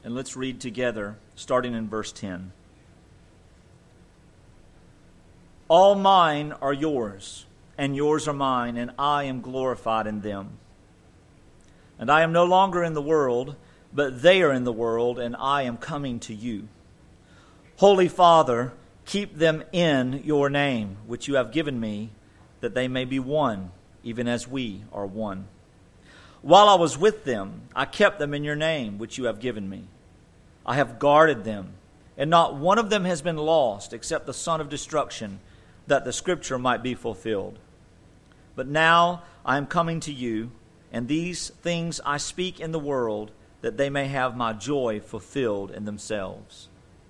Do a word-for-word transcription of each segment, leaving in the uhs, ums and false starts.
And let's read together, starting in verse ten. All mine are yours, and yours are mine, and I am glorified in them. And I am no longer in the world, but they are in the world, and I am coming to you. Holy Father, keep them in your name, which you have given me, that they may be one, even as we are one. While I was with them, I kept them in your name, which you have given me. I have guarded them, and not one of them has been lost, except the son of destruction, that the scripture might be fulfilled. But now I am coming to you, and these things I speak in the world, that they may have my joy fulfilled in themselves.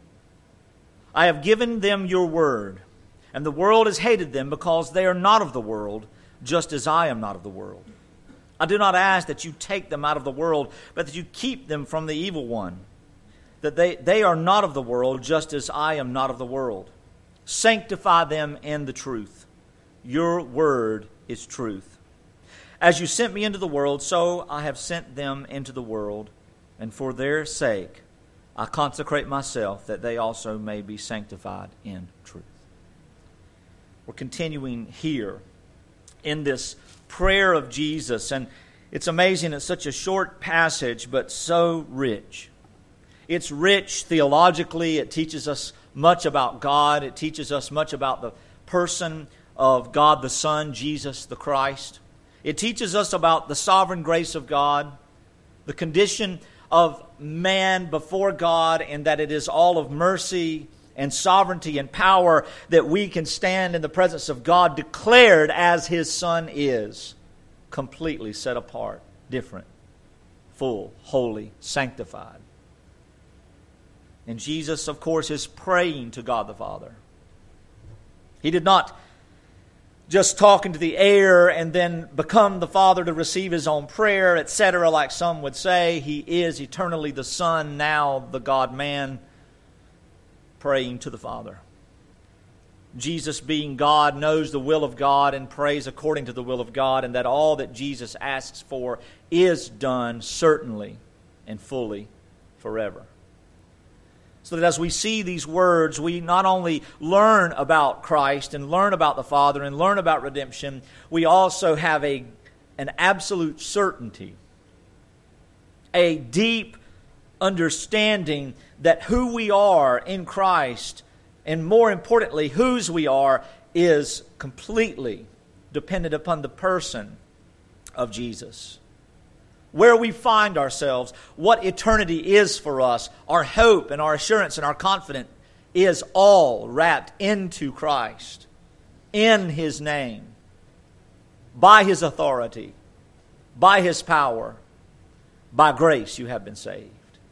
I have given them your word, and the world has hated them because they are not of the world, just as I am not of the world. I do not ask that you take them out of the world, but that you keep them from the evil one. That they, they are not of the world, just as I am not of the world. Sanctify them in the truth. Your word is truth. As you sent me into the world, so I have sent them into the world, and for their sake I consecrate myself, that they also may be sanctified in truth. We're continuing here in this prayer of Jesus, and it's amazing. It's such a short passage, but so rich. It's rich theologically. It teaches us much about God. It teaches us much about the person of God the Son, Jesus the Christ. It teaches us about the sovereign grace of God, the condition of man before God, and that it is all of mercy and sovereignty and power that we can stand in the presence of God declared as His Son is, completely set apart, different, full, holy, sanctified. And Jesus, of course, is praying to God the Father. He did not just talk into the air and then become the Father to receive His own prayer, et cetera, like some would say. He is eternally the Son, now the God-man, praying to the Father. Jesus, being God, knows the will of God and prays according to the will of God, and that all that Jesus asks for is done certainly and fully forever. So that as we see these words, we not only learn about Christ and learn about the Father and learn about redemption, we also have a, an absolute certainty, a deep understanding that who we are in Christ, and more importantly, whose we are, is completely dependent upon the person of Jesus. Where we find ourselves, what eternity is for us, our hope and our assurance and our confidence is all wrapped into Christ, in His name, by His authority, by His power, by grace you have been saved.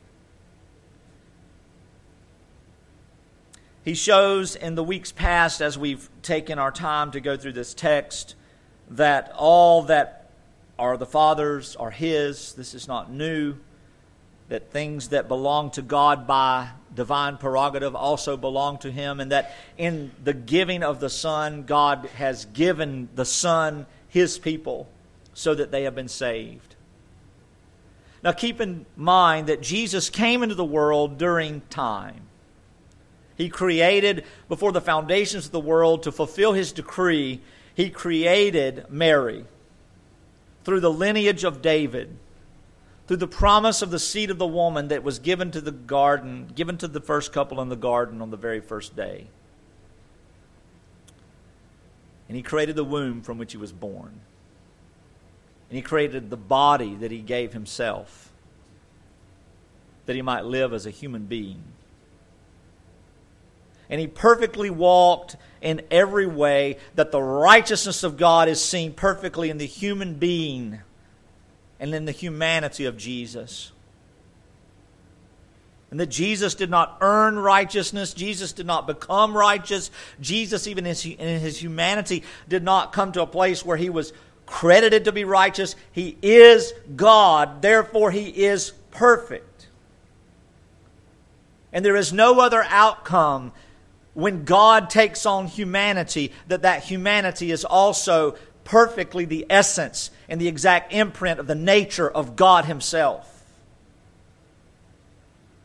He shows in the weeks past, as we've taken our time to go through this text, that all that are the Father's are His. This is not new. That things that belong to God by divine prerogative also belong to Him. And that in the giving of the Son, God has given the Son His people so that they have been saved. Now keep in mind that Jesus came into the world during time. He created, before the foundations of the world, to fulfill His decree, He created Mary through the lineage of David, through the promise of the seed of the woman that was given to the garden, given to the first couple in the garden on the very first day. And He created the womb from which He was born. And He created the body that He gave Himself, that He might live as a human being. And He perfectly walked in every way, that the righteousness of God is seen perfectly in the human being and in the humanity of Jesus. And that Jesus did not earn righteousness. Jesus did not become righteous. Jesus, even in His humanity, did not come to a place where He was credited to be righteous. He is God, therefore He is perfect. And there is no other outcome when God takes on humanity, that that humanity is also perfectly the essence and the exact imprint of the nature of God Himself.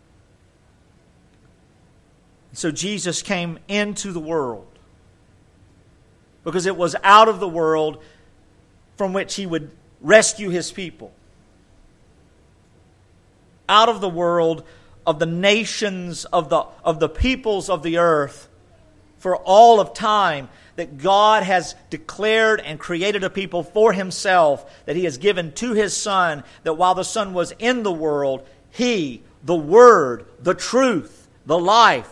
So Jesus came into the world because it was out of the world from which He would rescue His people. Out of the world of the nations, of the, of the peoples of the earth, for all of time, that God has declared and created a people for Himself, that He has given to His Son, that while the Son was in the world, He, the Word, the truth, the life,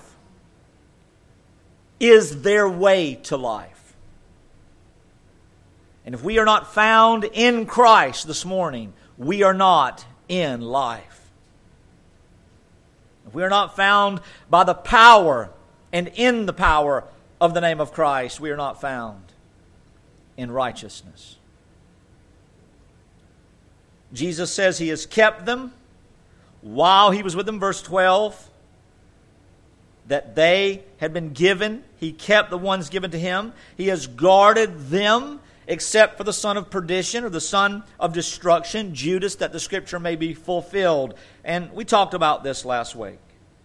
is their way to life. And if we are not found in Christ this morning, we are not in life. If we are not found by the power and in the power of the name of Christ, we are not found in righteousness. Jesus says He has kept them while He was with them, verse twelve, that they had been given. He kept the ones given to Him. He has guarded them, except for the son of perdition, or the son of destruction, Judas, that the Scripture may be fulfilled. And we talked about this last week.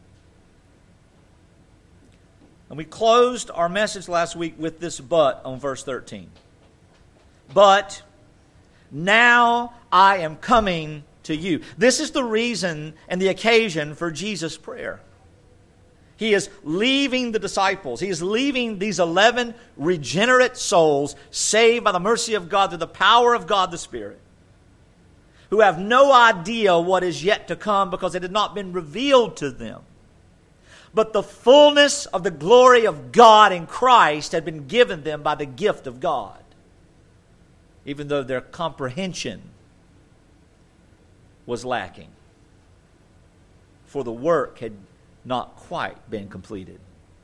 And we closed our message last week with this but on verse thirteen. But now I am coming to you. This is the reason and the occasion for Jesus' prayer. He is leaving the disciples. He is leaving these eleven regenerate souls saved by the mercy of God through the power of God the Spirit, who have no idea what is yet to come because it had not been revealed to them. But the fullness of the glory of God in Christ had been given them by the gift of God, even though their comprehension was lacking, for the work had not quite been completed.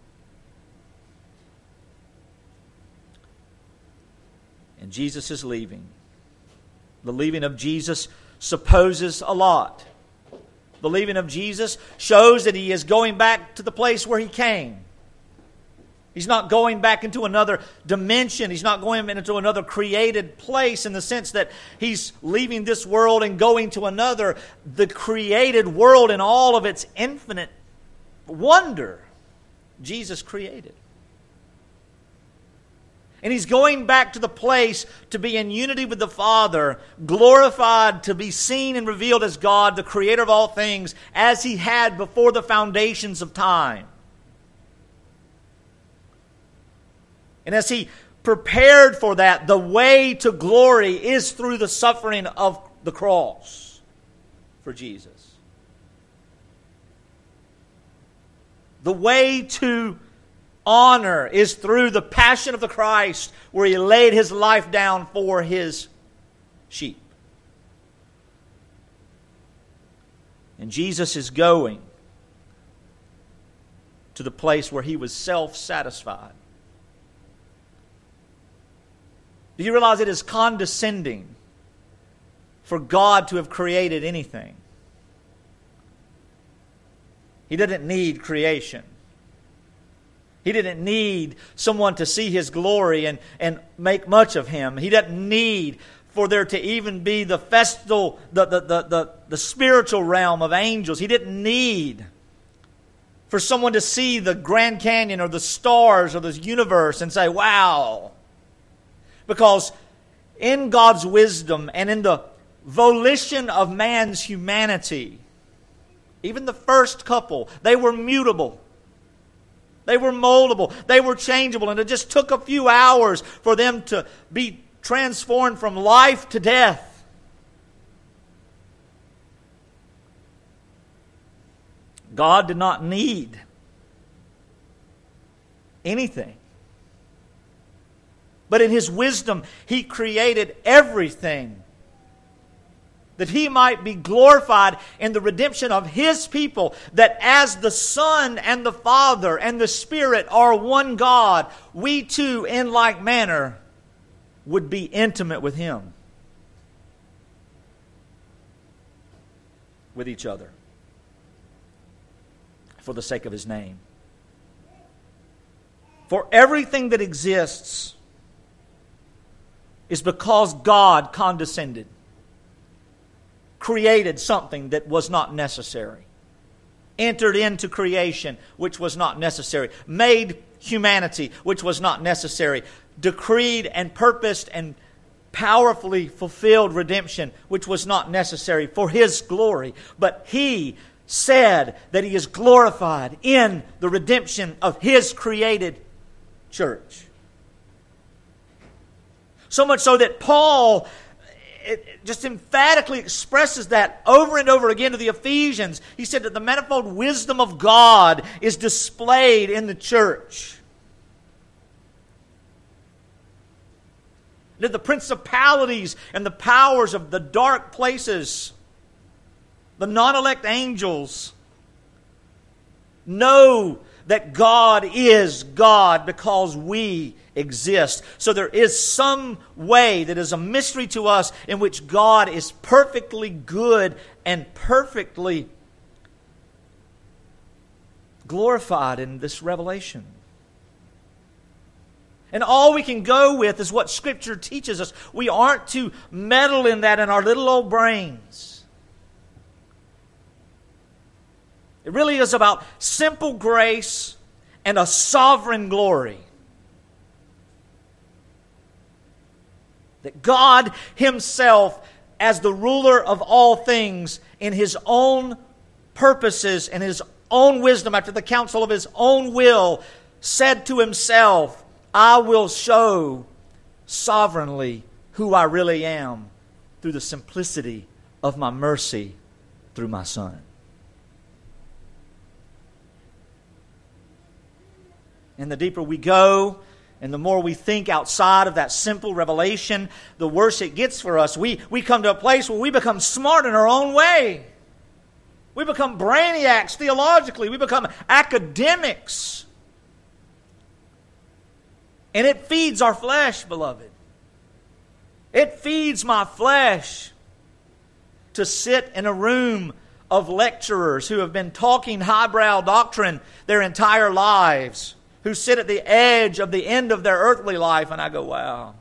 And Jesus is leaving. The leaving of Jesus supposes a lot. The leaving of Jesus shows that He is going back to the place where He came. He's not going back into another dimension. He's not going into another created place in the sense that He's leaving this world and going to another. The created world in all of its infinite wonder, Jesus created. And He's going back to the place to be in unity with the Father, glorified, to be seen and revealed as God, the Creator of all things, as He had before the foundations of time. And as He prepared for that, the way to glory is through the suffering of the cross for Jesus. The way to honor is through the passion of the Christ, where He laid His life down for His sheep. And Jesus is going to the place where He was self-satisfied. Do you realize it is condescending for God to have created anything? He didn't need creation. He didn't need someone to see His glory and, and make much of Him. He doesn't need for there to even be the festal, the, the, the, the, the spiritual realm of angels. He didn't need for someone to see the Grand Canyon or the stars or the universe and say, wow. Because in God's wisdom and in the volition of man's humanity, even the first couple, they were mutable. They were moldable. They were changeable. And it just took a few hours for them to be transformed from life to death. God did not need anything. But in His wisdom, He created everything that He might be glorified in the redemption of His people, that as the Son and the Father and the Spirit are one God, we too, in like manner, would be intimate with Him, with each other, for the sake of His name. For everything that exists is because God condescended, created something that was not necessary. entered into creation, which was not necessary, made humanity, which was not necessary, decreed and purposed and powerfully fulfilled redemption, which was not necessary for His glory. But He said that He is glorified in the redemption of His created church. So much so that Paul it just emphatically expresses that over and over again to the Ephesians. He said that the manifold wisdom of God is displayed in the church. That the principalities and the powers of the dark places, the non-elect angels, know that God is God because we exist. So there is some way that is a mystery to us in which God is perfectly good and perfectly glorified in this revelation. And all we can go with is what Scripture teaches us. We aren't to meddle in that in our little old brains. It really is about simple grace and a sovereign glory. That God Himself, as the ruler of all things, in His own purposes and His own wisdom, after the counsel of His own will, said to Himself, I will show sovereignly who I really am through the simplicity of my mercy through my Son. And the deeper we go, and the more we think outside of that simple revelation, the worse it gets for us. We, we come to a place where we become smart in our own way. We become brainiacs theologically. We become academics. And it feeds our flesh, beloved. It feeds my flesh to sit in a room of lecturers who have been talking highbrow doctrine their entire lives, who sit at the edge of the end of their earthly life, and I go, wow.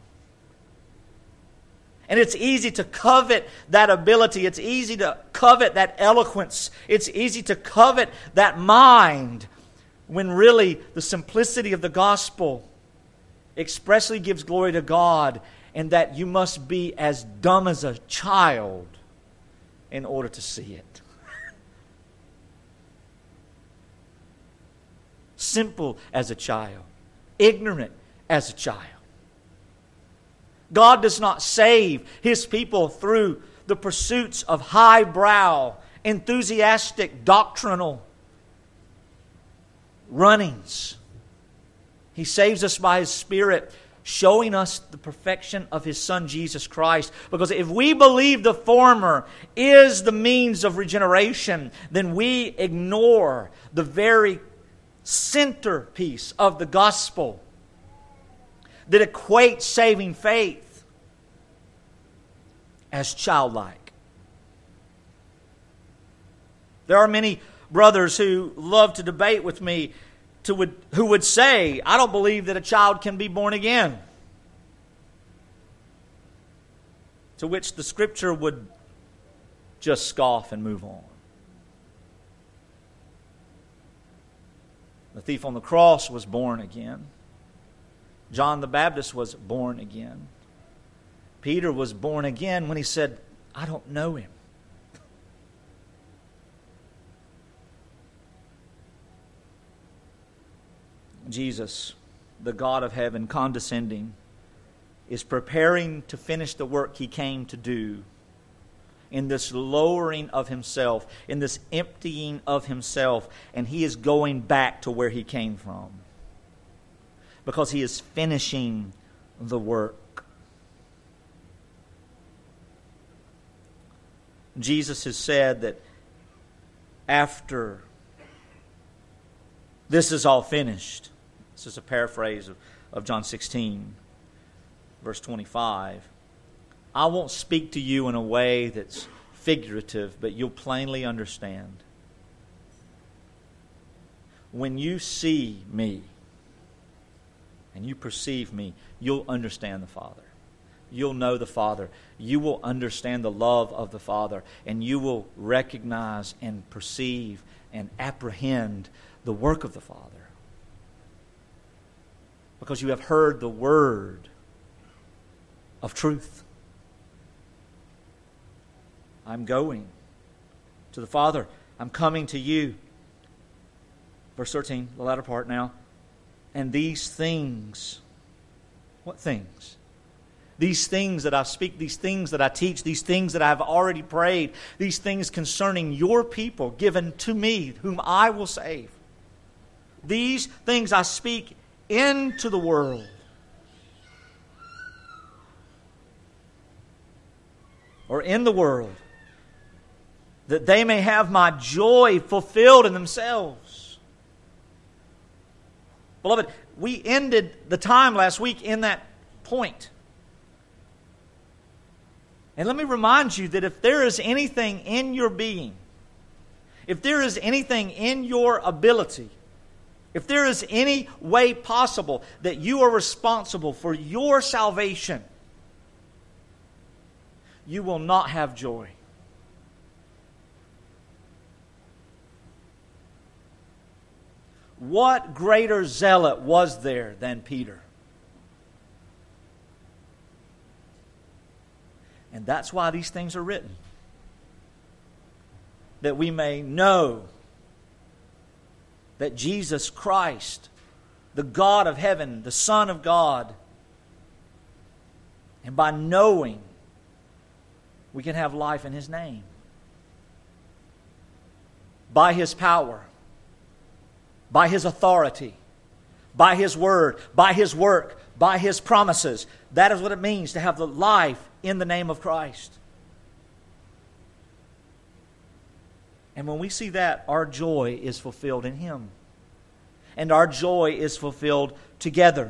And it's easy to covet that ability. It's easy to covet that eloquence. It's easy to covet that mind, when really the simplicity of the gospel expressly gives glory to God, and that you must be as dumb as a child in order to see it. Simple as a child. Ignorant as a child. God does not save His people through the pursuits of highbrow, enthusiastic, doctrinal runnings. He saves us by His Spirit, showing us the perfection of His Son, Jesus Christ. Because if we believe the former is the means of regeneration, then we ignore the very centerpiece of the gospel that equates saving faith as childlike. There are many brothers who love to debate with me to would, who would say, I don't believe that a child can be born again. To which the Scripture would just scoff and move on. The thief on the cross was born again. John the Baptist was born again. Peter was born again when he said, I don't know Him. Jesus, the God of heaven, condescending, is preparing to finish the work He came to do in this lowering of Himself, in this emptying of Himself, and He is going back to where He came from because He is finishing the work. Jesus has said that after this is all finished, this is a paraphrase of, of John sixteen, verse twenty-five, I won't speak to you in a way that's figurative, but you'll plainly understand. When you see me and you perceive me, you'll understand the Father. You'll know the Father. You will understand the love of the Father, and you will recognize and perceive and apprehend the work of the Father. Because you have heard the word of truth. I'm going to the Father. I'm coming to you. Verse thirteen, the latter part now. And these things, what things? These things that I speak, these things that I teach, these things that I have already prayed, these things concerning your people given to me, whom I will save. These things I speak into the world. Or in the world, that they may have my joy fulfilled in themselves. Beloved, we ended the time last week in that point. And let me remind you that if there is anything in your being, if there is anything in your ability, if there is any way possible that you are responsible for your salvation, you will not have joy. What greater zealot was there than Peter? And that's why these things are written. That we may know that Jesus Christ, the God of heaven, the Son of God, and by knowing, we can have life in His name. By His power, by His authority, by His word, by His work, by His promises. That is what it means to have the life in the name of Christ. And when we see that, our joy is fulfilled in Him. And our joy is fulfilled together.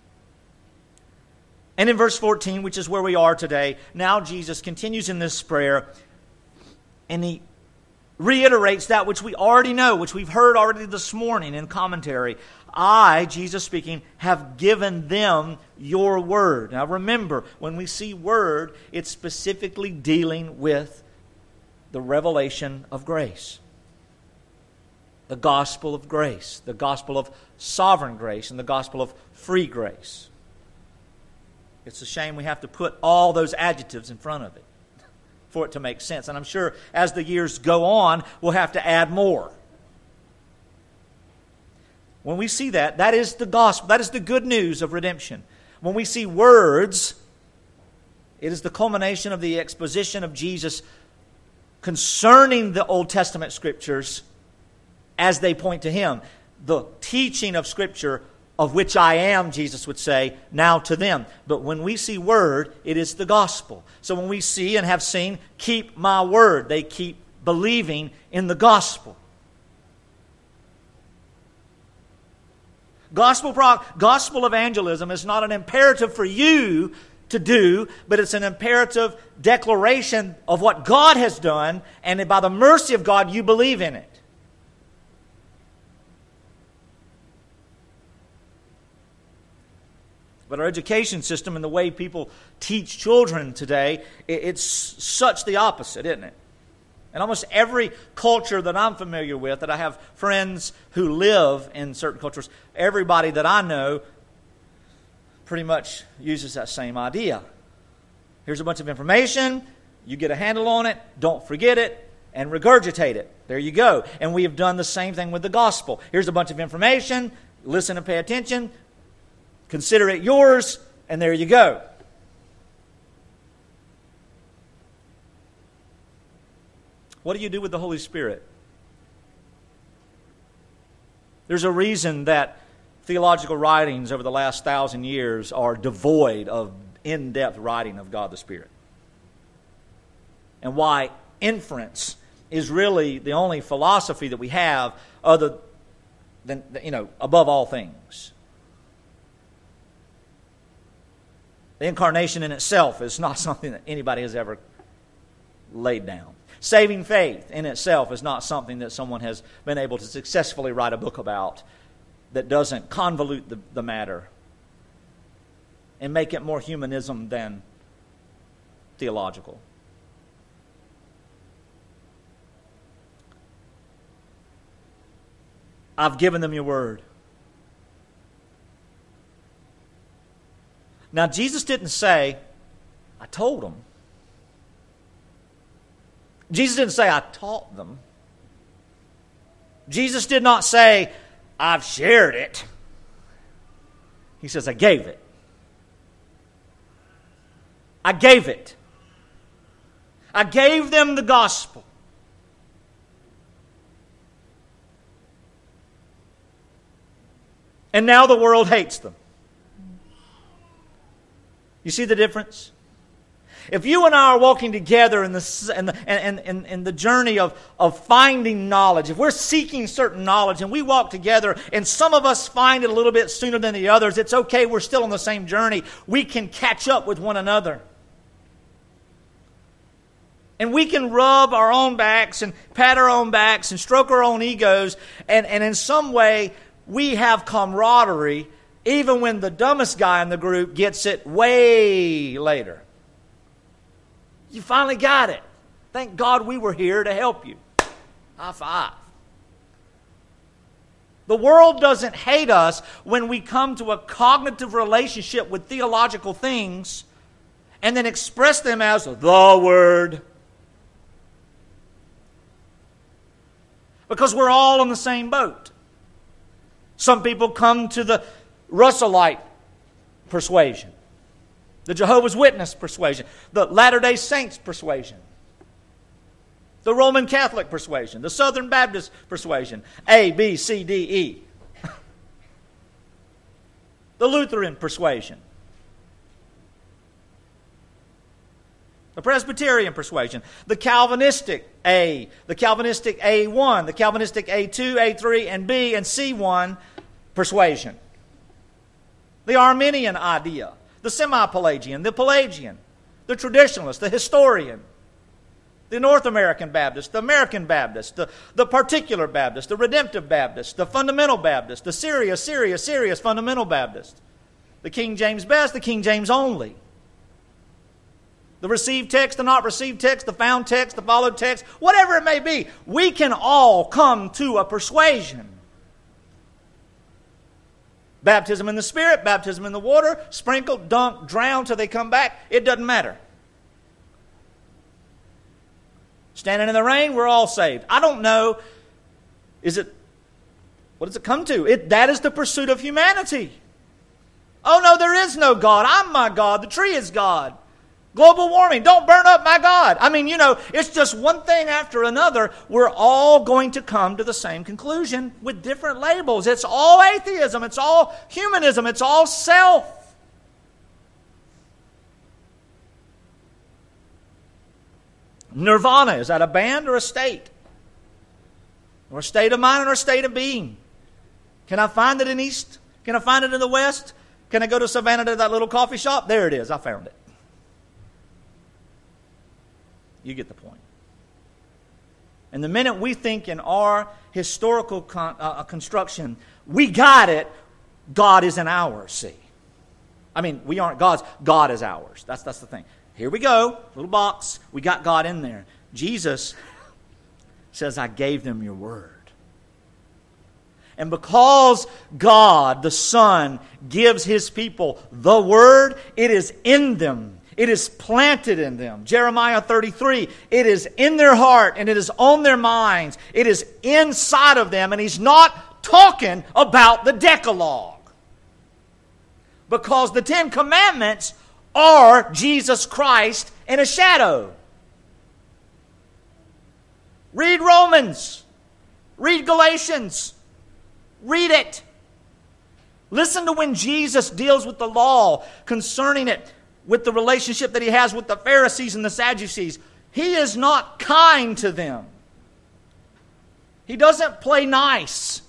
And in verse fourteen, which is where we are today, now Jesus continues in this prayer, and He reiterates that which we already know, which we've heard already this morning in commentary. I, Jesus speaking, have given them your word. Now remember, when we see word, it's specifically dealing with the revelation of grace. The gospel of grace. The gospel of sovereign grace and the gospel of free grace. It's a shame we have to put all those adjectives in front of it for it to make sense. And I'm sure as the years go on, we'll have to add more. When we see that, that is the gospel. That is the good news of redemption. When we see words, it is the culmination of the exposition of Jesus concerning the Old Testament Scriptures as they point to Him. The teaching of Scripture, of which I am, Jesus would say, now to them. But when we see word, it is the gospel. So when we see and have seen, keep my word, they keep believing in the gospel. Gospel, gospel evangelism is not an imperative for you to do, but it's an imperative declaration of what God has done, and by the mercy of God, you believe in it. But our education system and the way people teach children today, it's such the opposite, isn't it? And almost every culture that I'm familiar with, that I have friends who live in certain cultures, everybody that I know pretty much uses that same idea. Here's a bunch of information, you get a handle on it, don't forget it, and regurgitate it. There you go. And we have done the same thing with the gospel. Here's a bunch of information, listen and pay attention, consider it yours, and there you go. What do you do with the Holy Spirit? There's a reason that theological writings over the last thousand years are devoid of in-depth writing of God the Spirit. And why inference is really the only philosophy that we have other than, you know, above all things. The incarnation in itself is not something that anybody has ever laid down. Saving faith in itself is not something that someone has been able to successfully write a book about that doesn't convolute the, the matter and make it more humanism than theological. I've given them your word. Now, Jesus didn't say, I told them. Jesus didn't say, I taught them. Jesus did not say, I've shared it. He says, I gave it. I gave it. I gave them the gospel. And now the world hates them. You see the difference? If you and I are walking together in the, in the, in, in, in the journey of, of finding knowledge, if we're seeking certain knowledge and we walk together and some of us find it a little bit sooner than the others, it's okay, we're still on the same journey. We can catch up with one another. And we can rub our own backs and pat our own backs and stroke our own egos, and, and in some way we have camaraderie even when the dumbest guy in the group gets it way later. You finally got it. Thank God we were here to help you. High five. The world doesn't hate us when we come to a cognitive relationship with theological things and then express them as the Word. Because we're all in the same boat. Some people come to the Russellite persuasion, the Jehovah's Witness persuasion, the Latter-day Saints persuasion, the Roman Catholic persuasion, the Southern Baptist persuasion, A, B, C, D, E, the Lutheran persuasion, the Presbyterian persuasion, the Calvinistic A, the Calvinistic A one, the Calvinistic A two, A three, and B and C one persuasion, the Arminian idea, the semi-Pelagian, the Pelagian, the traditionalist, the historian, the North American Baptist, the American Baptist, the, the particular Baptist, the redemptive Baptist, the fundamental Baptist, the serious, serious, serious fundamental Baptist, the King James best, the King James only, the received text, the not received text, the found text, the followed text, whatever it may be. We can all come to a persuasion. Baptism in the Spirit, baptism in the water, sprinkled, dunked, drowned till they come back. It doesn't matter. Standing in the rain, we're all saved. I don't know, is it, what does it come to? It, that is the pursuit of humanity. Oh no, there is no God. I'm my God. The tree is God. Global warming, don't burn up my God. I mean, you know, it's just one thing after another. We're all going to come to the same conclusion with different labels. It's all atheism. It's all humanism. It's all self. Nirvana, is that a band or a state? Or a state of mind or a state of being? Can I find it in East? Can I find it in the West? Can I go to Savannah to that little coffee shop? There it is. I found it. You get the point. And the minute we think in our historical con- uh, construction, we got it, God isn't ours, see. I mean, we aren't God's, God is ours. That's, that's the thing. Here we go, little box, we got God in there. Jesus says, I gave them your word. And because God, the Son, gives His people the word, it is in them. It is planted in them. Jeremiah thirty-three, it is in their heart and it is on their minds. It is inside of them, and He's not talking about the Decalogue. Because the Ten Commandments are Jesus Christ in a shadow. Read Romans. Read Galatians. Read it. Listen to when Jesus deals with the law concerning it, with the relationship that He has with the Pharisees and the Sadducees. He is not kind to them. He doesn't play nice.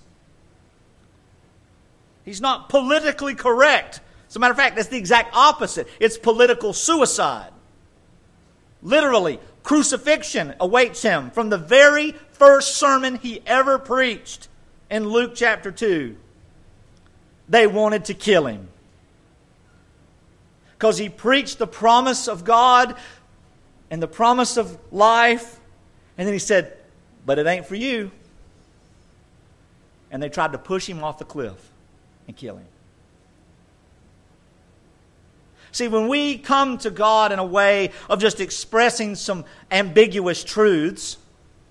He's not politically correct. As a matter of fact, that's the exact opposite. It's political suicide. Literally, crucifixion awaits Him from the very first sermon He ever preached in Luke chapter two. They wanted to kill Him, because He preached the promise of God and the promise of life. And then He said, but it ain't for you. and they tried to push him off the cliff and kill him. See, when we come to God in a way of just expressing some ambiguous truths,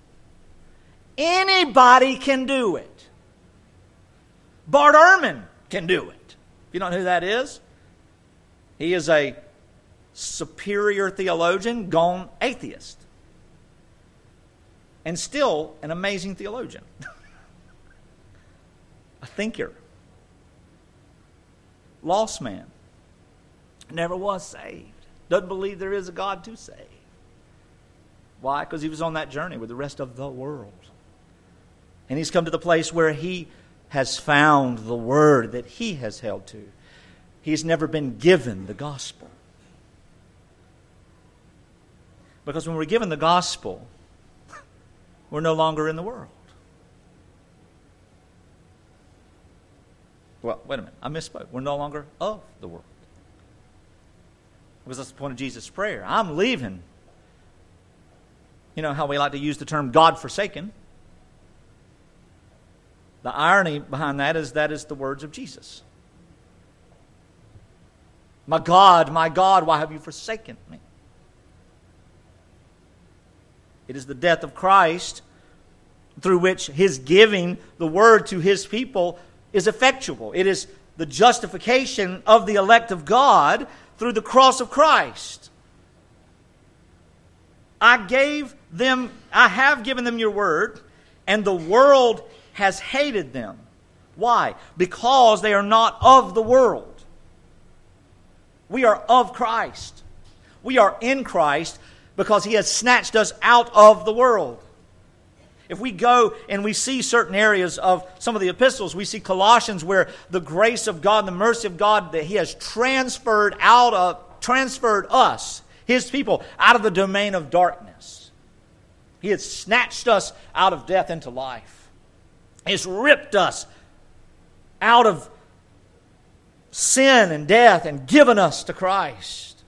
anybody can do it. Bart Ehrman can do it. If you don't know who that is, he is a superior theologian gone atheist. And still an amazing theologian. A thinker. Lost man. Never was saved. Doesn't believe there is a God to save. Why? Because he was on that journey with the rest of the world. And he's come to the place where he has found the word that he has held to. He's never been given the gospel. Because when we're given the gospel, we're no longer in the world. Well, wait a minute. I misspoke. We're no longer of the world. Because that's the point of Jesus' prayer. I'm leaving. You know how we like to use the term God-forsaken. The irony behind that is that is the words of Jesus. My God, my God, why have you forsaken me? It is the death of Christ through which his giving the word to his people is effectual. It is the justification of the elect of God through the cross of Christ. I gave them, I have given them your word, and the world has hated them. Why? Because they are not of the world. We are of Christ. We are in Christ because he has snatched us out of the world. If we go and we see certain areas of some of the epistles, we see Colossians where the grace of God and the mercy of God that he has transferred out of, transferred us, his people, out of the domain of darkness. He has snatched us out of death into life. He has ripped us out of sin and death and given us to Christ.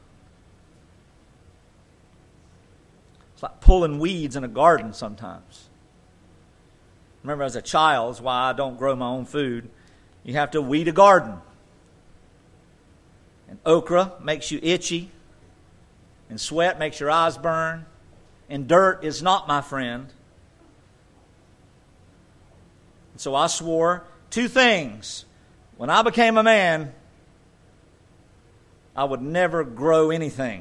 It's like pulling weeds in a garden sometimes. Remember as a child, that's why I don't grow my own food. You have to weed a garden. And okra makes you itchy. And sweat makes your eyes burn. And dirt is not my friend. And so I swore two things. When I became a man, I would never grow anything.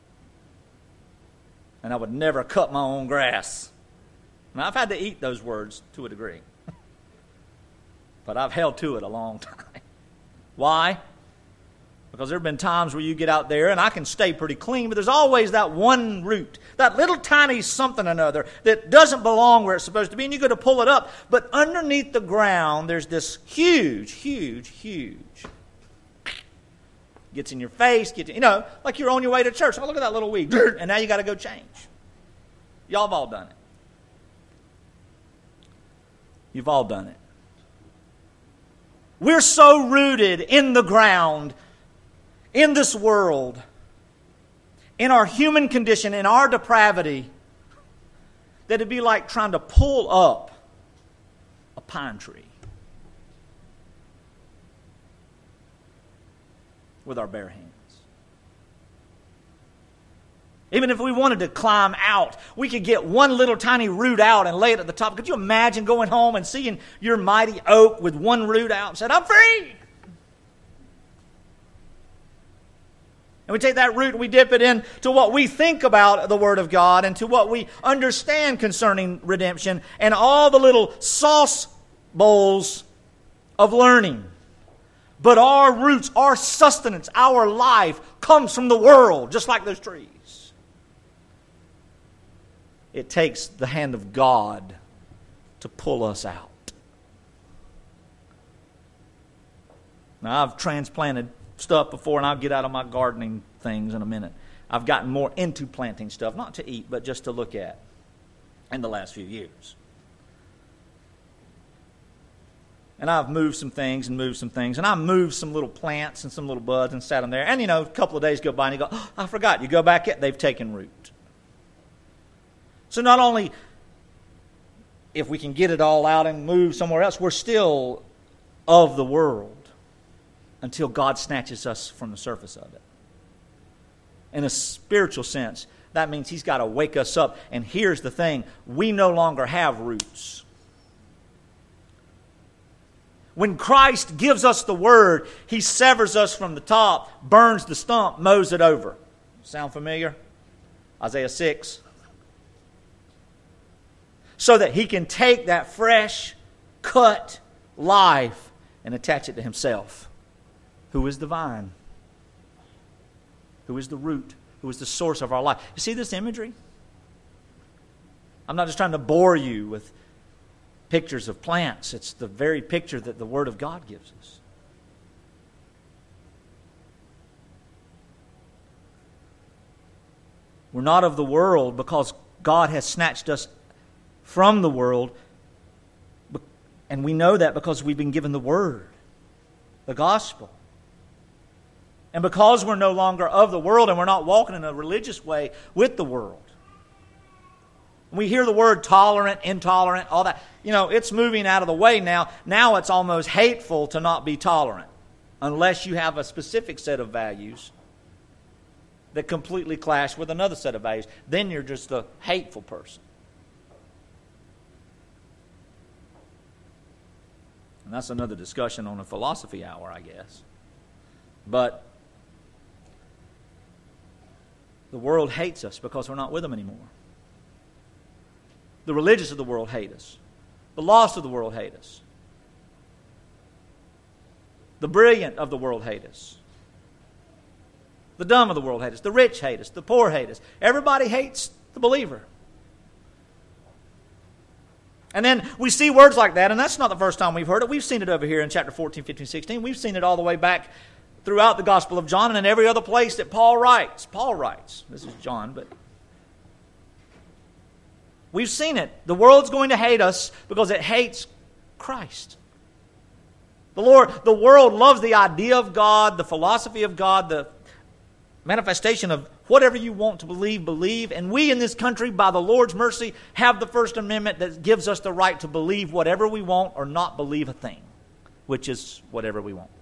And I would never cut my own grass. Now, I've had to eat those words to a degree. But I've held to it a long time. Why? Because there have been times where you get out there, and I can stay pretty clean, but there's always that one root, that little tiny something or another that doesn't belong where it's supposed to be, and you go to pull it up. But underneath the ground, there's this huge, huge, huge. Gets in your face, gets, you know, like you're on your way to church. Oh, look at that little weed. And now you got to go change. Y'all have all done it. You've all done it. We're so rooted in the ground, in this world, in our human condition, in our depravity, that it'd be like trying to pull up a pine tree with our bare hands. Even if we wanted to climb out, we could get one little tiny root out and lay it at the top. Could you imagine going home and seeing your mighty oak with one root out and saying, I'm free? And we take that root and we dip it into what we think about the Word of God and to what we understand concerning redemption and all the little sauce bowls of learning. But our roots, our sustenance, our life comes from the world, just like those trees. It takes the hand of God to pull us out. Now, I've transplanted stuff before, and I'll get out of my gardening things in a minute. I've gotten more into planting stuff, not to eat, but just to look at in the last few years. And I've moved some things and moved some things. And I moved some little plants and some little buds and sat them there. And, you know, a couple of days go by and you go, oh, I forgot. You go back, they've taken root. So not only if we can get it all out and move somewhere else, we're still of the world until God snatches us from the surface of it. In a spiritual sense, that means He's got to wake us up. And here's the thing, we no longer have roots. When Christ gives us the Word, He severs us from the top, burns the stump, mows it over. Sound familiar? Isaiah six. So that He can take that fresh, cut life and attach it to Himself. Who is the vine? Who is the root? Who is the source of our life? You see this imagery? I'm not just trying to bore you with pictures of plants. It's the very picture that the Word of God gives us. We're not of the world because God has snatched us from the world. And we know that because we've been given the Word, the gospel. And because we're no longer of the world and we're not walking in a religious way with the world. We hear the word tolerant, intolerant, all that. You know, it's moving out of the way now. Now it's almost hateful to not be tolerant unless you have a specific set of values that completely clash with another set of values. Then you're just a hateful person. And that's another discussion on a philosophy hour, I guess. But the world hates us because we're not with them anymore. The religious of the world hate us. The lost of the world hate us. The brilliant of the world hate us. The dumb of the world hate us. The rich hate us. The poor hate us. Everybody hates the believer. And then we see words like that, and that's not the first time we've heard it. We've seen it over here in chapter fourteen, fifteen, sixteen. We've seen it all the way back throughout the Gospel of John and in every other place that Paul writes. Paul writes. This is John, but we've seen it. The world's going to hate us because it hates Christ. The Lord, the world loves the idea of God, the philosophy of God, the manifestation of whatever you want to believe, believe. And we in this country, by the Lord's mercy, have the First Amendment that gives us the right to believe whatever we want or not believe a thing, which is whatever we want.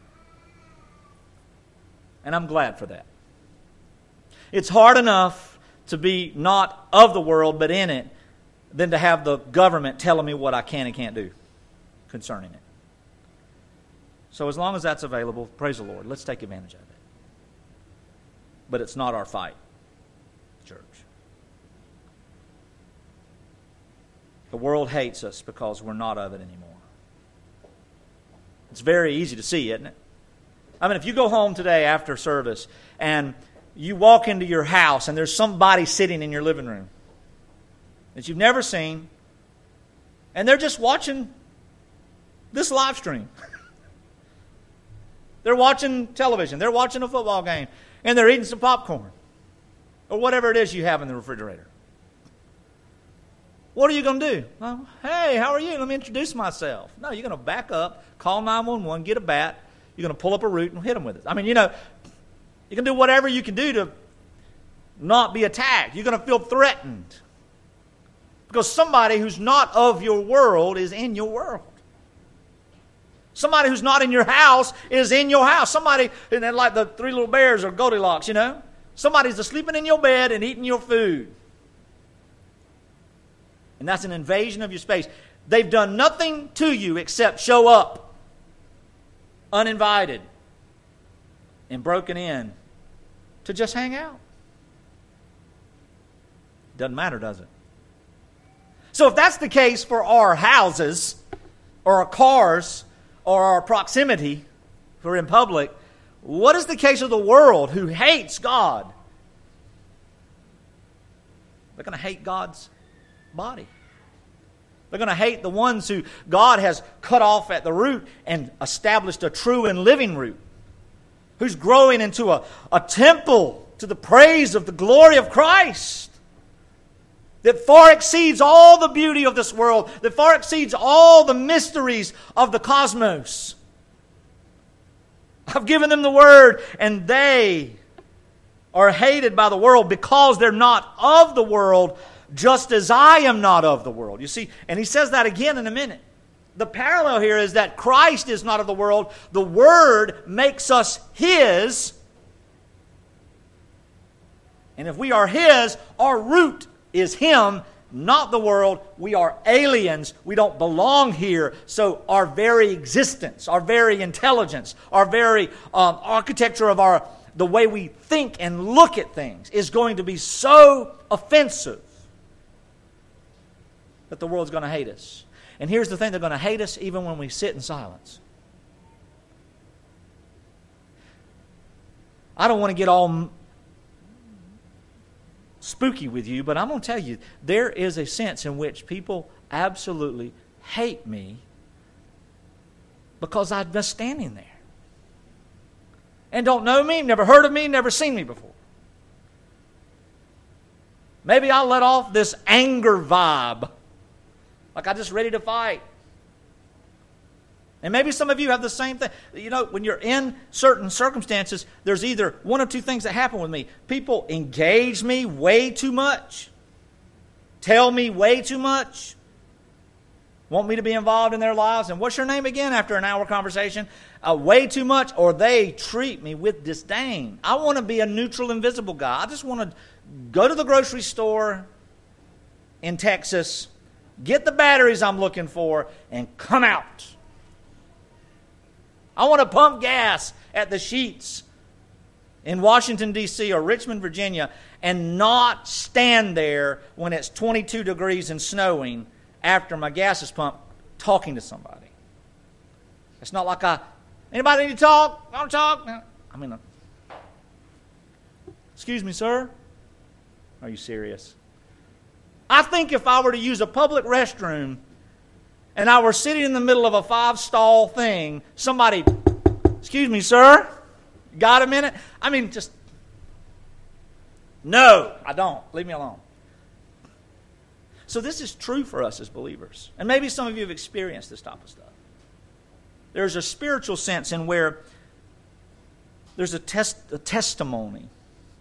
And I'm glad for that. It's hard enough to be not of the world but in it than to have the government telling me what I can and can't do concerning it. So as long as that's available, praise the Lord, let's take advantage of it. But it's not our fight, church. The world hates us because we're not of it anymore. It's very easy to see, isn't it? I mean, if you go home today after service and you walk into your house and there's somebody sitting in your living room that you've never seen, and they're just watching this live stream. They're watching television. They're watching a football game. And they're eating some popcorn. Or whatever it is you have in the refrigerator. What are you going to do? Well, hey, how are you? Let me introduce myself. No, you're going to back up, call nine one one, get a bat. You're going to pull up a root and hit them with it. I mean, you know, you can do whatever you can do to not be attacked. You're going to feel threatened. Because somebody who's not of your world is in your world. Somebody who's not in your house is in your house. Somebody, like the three little bears or Goldilocks, you know. Somebody's sleeping in your bed and eating your food. And that's an invasion of your space. They've done nothing to you except show up uninvited and broken in to just hang out. Doesn't matter, does it? So if that's the case for our houses or our cars or our proximity, if we're in public, what is the case of the world who hates God? They're going to hate God's body. They're going to hate the ones who God has cut off at the root and established a true and living root, who's growing into a, a temple to the praise of the glory of Christ, that far exceeds all the beauty of this world, that far exceeds all the mysteries of the cosmos. I've given them the Word, and they are hated by the world because they're not of the world, just as I am not of the world. You see, and he says that again in a minute. The parallel here is that Christ is not of the world. The Word makes us His. And if we are His, our root is Him, not the world. We are aliens. We don't belong here. So our very existence, our very intelligence, our very um, architecture of our the way we think and look at things is going to be so offensive that the world's going to hate us. And here's the thing, they're going to hate us even when we sit in silence. I don't want to get all spooky with you, but I'm going to tell you, there is a sense in which people absolutely hate me because I'm just standing there. And don't know me, never heard of me, never seen me before. Maybe I'll let off this anger vibe, like I'm just ready to fight. And maybe some of you have the same thing. You know, when you're in certain circumstances, there's either one or two things that happen with me. People engage me way too much, tell me way too much, want me to be involved in their lives. And what's your name again after an hour conversation? Uh, way too much, or they treat me with disdain. I want to be a neutral, invisible guy. I just want to go to the grocery store in Texas, get the batteries I'm looking for, and come out. I want to pump gas at the Sheetz in Washington, D C or Richmond, Virginia, and not stand there when it's twenty-two degrees and snowing after my gas is pumped talking to somebody. It's not like I, anybody need to talk? I want to talk? I mean, uh, excuse me, sir? Are you serious? I think if I were to use a public restroom and I were sitting in the middle of a five-stall thing, somebody, excuse me, sir, got a minute? I mean, just, no, I don't. Leave me alone. So this is true for us as believers. And maybe some of you have experienced this type of stuff. There's a spiritual sense in where there's a, test, a testimony.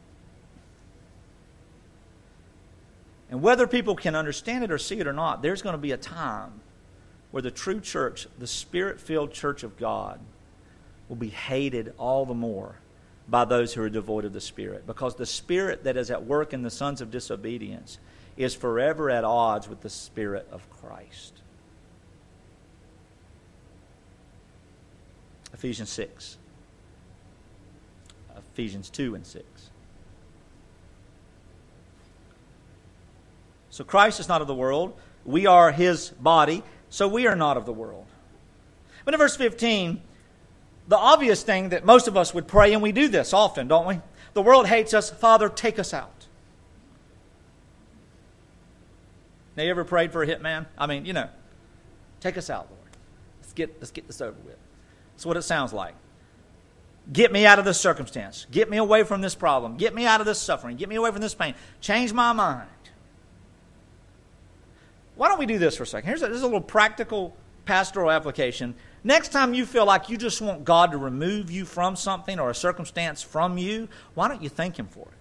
And whether people can understand it or see it or not, there's going to be a time where the true church, the Spirit-filled church of God, will be hated all the more by those who are devoid of the Spirit. Because the Spirit that is at work in the sons of disobedience is forever at odds with the Spirit of Christ. Ephesians six. Ephesians two and six. So Christ is not of the world. We are His body, so we are not of the world. But in verse fifteen, the obvious thing that most of us would pray, and we do this often, don't we? The world hates us. Father, take us out. Now, you ever prayed for a hitman? I mean, you know, take us out, Lord. Let's get, let's get this over with. That's what it sounds like. Get me out of this circumstance. Get me away from this problem. Get me out of this suffering. Get me away from this pain. Change my mind. Why don't we do this for a second? Here's a, this is a little practical pastoral application. Next time you feel like you just want God to remove you from something or a circumstance from you, why don't you thank Him for it?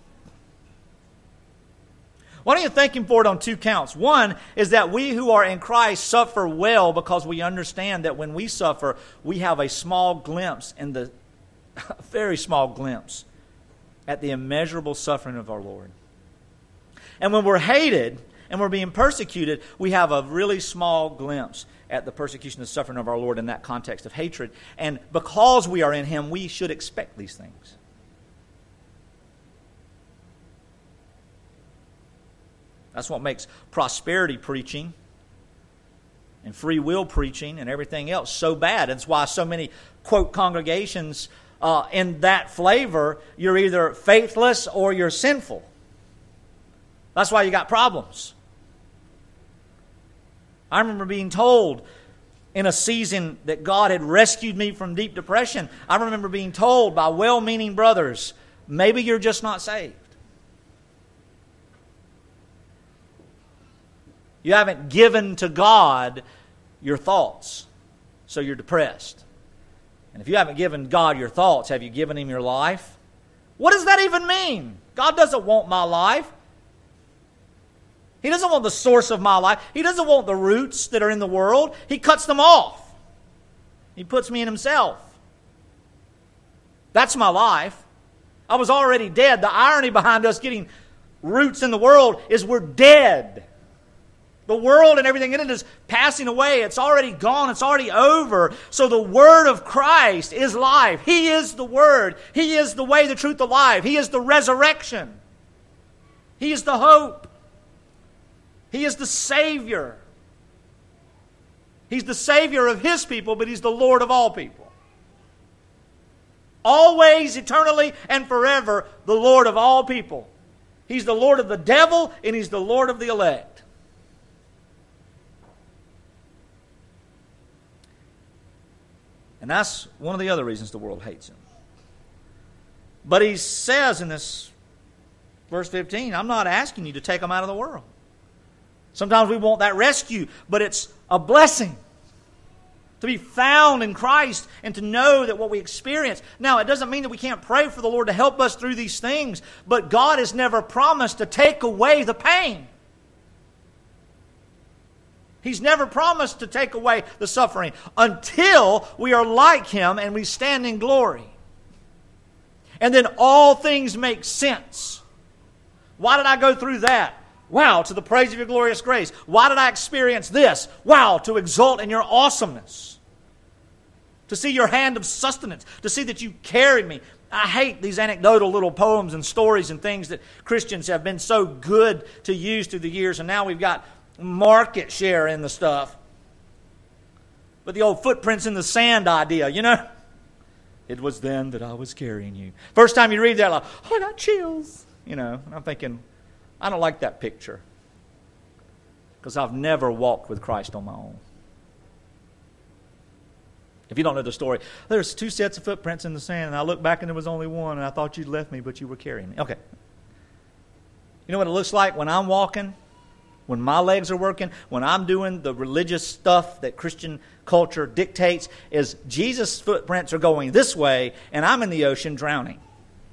Why don't you thank Him for it on two counts? One is that we who are in Christ suffer well because we understand that when we suffer, we have a small glimpse, in the a very small glimpse, at the immeasurable suffering of our Lord. And when we're hated and we're being persecuted, we have a really small glimpse at the persecution and suffering of our Lord in that context of hatred. And because we are in Him, we should expect these things. That's what makes prosperity preaching and free will preaching and everything else so bad. That's why so many, quote, congregations uh, in that flavor, you're either faithless or you're sinful. That's why you got problems. I remember being told in a season that God had rescued me from deep depression. I remember being told by well-meaning brothers, maybe you're just not saved. You haven't given to God your thoughts, so you're depressed. And if you haven't given God your thoughts, have you given Him your life? What does that even mean? God doesn't want my life. He doesn't want the source of my life. He doesn't want the roots that are in the world. He cuts them off. He puts me in Himself. That's my life. I was already dead. The irony behind us getting roots in the world is we're dead. The world and everything in it is passing away. It's already gone. It's already over. So the Word of Christ is life. He is the Word. He is the way, the truth, the life. He is the resurrection. He is the hope. He is the Savior. He's the Savior of His people, but He's the Lord of all people. Always, eternally, and forever, the Lord of all people. He's the Lord of the devil, and He's the Lord of the elect. And that's one of the other reasons the world hates Him. But He says in this verse fifteen, I'm not asking you to take them out of the world. Sometimes we want that rescue, but it's a blessing to be found in Christ and to know that what we experience. Now, it doesn't mean that we can't pray for the Lord to help us through these things, but God has never promised to take away the pain. He's never promised to take away the suffering until we are like Him and we stand in glory. And then all things make sense. Why did I go through that? Wow, to the praise of your glorious grace. Why did I experience this? Wow, to exult in your awesomeness. To see your hand of sustenance. To see that you carried me. I hate these anecdotal little poems and stories and things that Christians have been so good to use through the years. And now we've got market share in the stuff. But the old footprints in the sand idea, you know. It was then that I was carrying you. First time you read that, like, oh, I got chills. You know, and I'm thinking, I don't like that picture because I've never walked with Christ on my own. If you don't know the story, there's two sets of footprints in the sand, and I looked back and there was only one, and I thought you'd left me, but you were carrying me. Okay. You know what it looks like when I'm walking, when my legs are working, when I'm doing the religious stuff that Christian culture dictates, is Jesus' footprints are going this way, and I'm in the ocean drowning.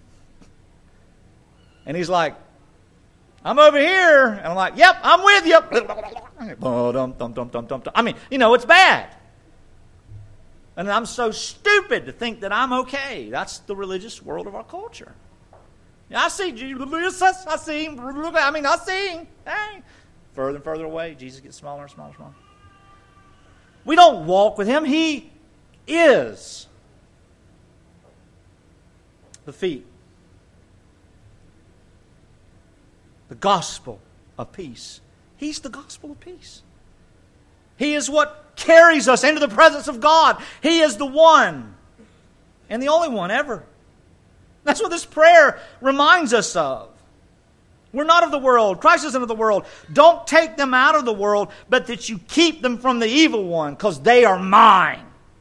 And He's like, I'm over here. And I'm like, yep, I'm with you. I mean, you know, it's bad. And I'm so stupid to think that I'm okay. That's the religious world of our culture. I see Jesus. I see Him. I mean, I see Him. Hey. Further and further away, Jesus gets smaller and smaller and smaller. We don't walk with Him. He is the feet. The gospel of peace. He's the gospel of peace. He is what carries us into the presence of God. He is the one and the only one ever. That's what this prayer reminds us of. We're not of the world. Christ isn't of the world. Don't take them out of the world, but that you keep them from the evil one, because they are mine.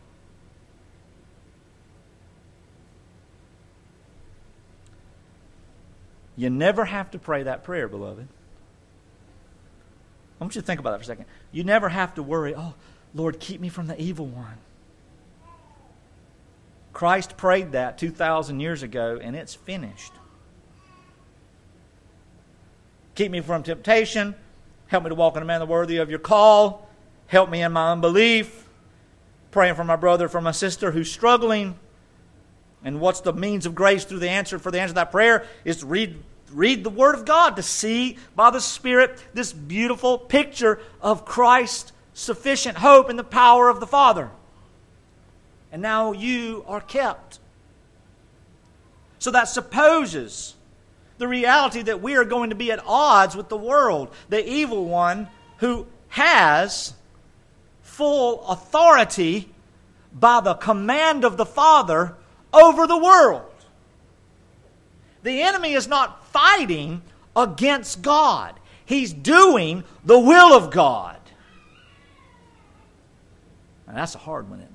You never have to pray that prayer, beloved. I want you to think about that for a second. You never have to worry, oh, Lord, keep me from the evil one. Christ prayed that two thousand years ago, and it's finished. Keep me from temptation. Help me to walk in a manner worthy of your call. Help me in my unbelief. Praying for my brother, for my sister who's struggling. And what's the means of grace through the answer for the answer to that prayer is to read, read the Word of God, to see by the Spirit this beautiful picture of Christ's sufficient hope in the power of the Father. And now you are kept. So that supposes the reality that we are going to be at odds with the world, the evil one who has full authority by the command of the Father over the world. The enemy is not fighting against God. He's doing the will of God. Now that's a hard one, isn't it?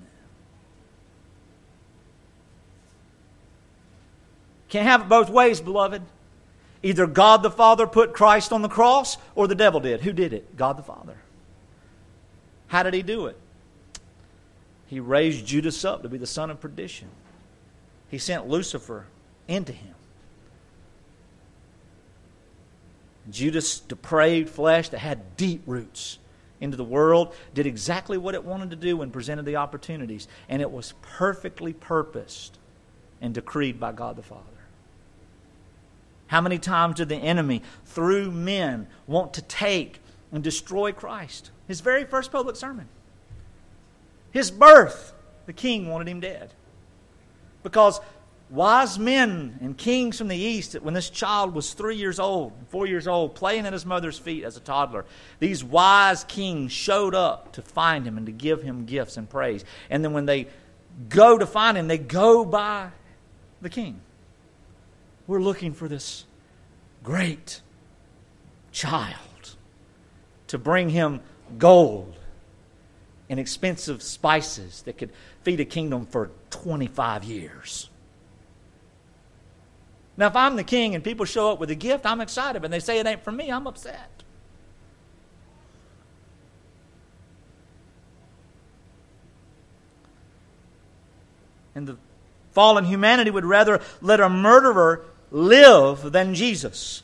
Can't have it both ways, beloved. Either God the Father put Christ on the cross, or the devil did. Who did it? God the Father. How did He do it? He raised Judas up to be the son of perdition. He sent Lucifer into him. Judas' depraved flesh that had deep roots into the world did exactly what it wanted to do when presented the opportunities, and it was perfectly purposed and decreed by God the Father. How many times did the enemy, through men, want to take and destroy Christ? His very first public sermon. His birth, the king wanted him dead. Because wise men and kings from the east, when this child was three years old, four years old, playing at his mother's feet as a toddler, these wise kings showed up to find him and to give him gifts and praise. And then when they go to find him, they go by the king. We're looking for this great child to bring him gold and expensive spices that could feed a kingdom for twenty-five years. Now, if I'm the king and people show up with a gift, I'm excited. But they say it ain't for me, I'm upset. And the fallen humanity would rather let a murderer live than Jesus.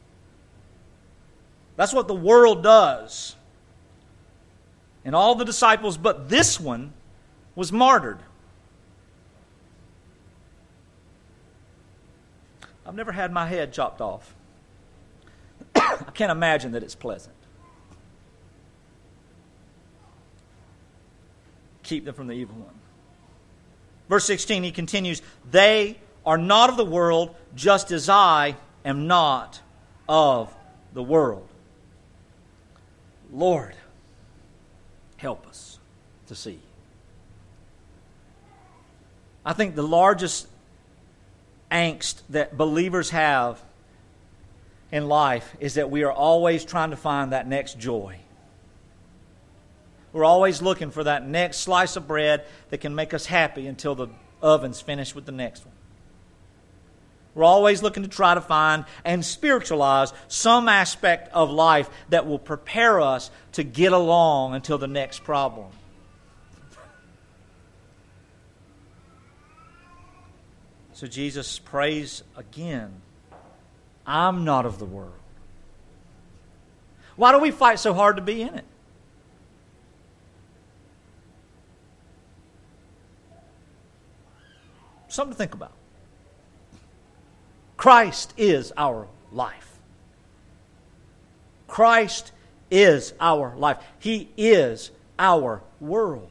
That's what the world does. And all the disciples, but this one, was martyred. I've never had my head chopped off. I can't imagine that it's pleasant. Keep them from the evil one. Verse sixteen, he continues, they are not of the world, just as I am not of the world. Lord, help us to see. I think the largest angst that believers have in life is that we are always trying to find that next joy. We're always looking for that next slice of bread that can make us happy until the oven's finished with the next one. We're always looking to try to find and spiritualize some aspect of life that will prepare us to get along until the next problem. So Jesus prays again, I'm not of the world. Why do we fight so hard to be in it? Something to think about. Christ is our life. Christ is our life. He is our world.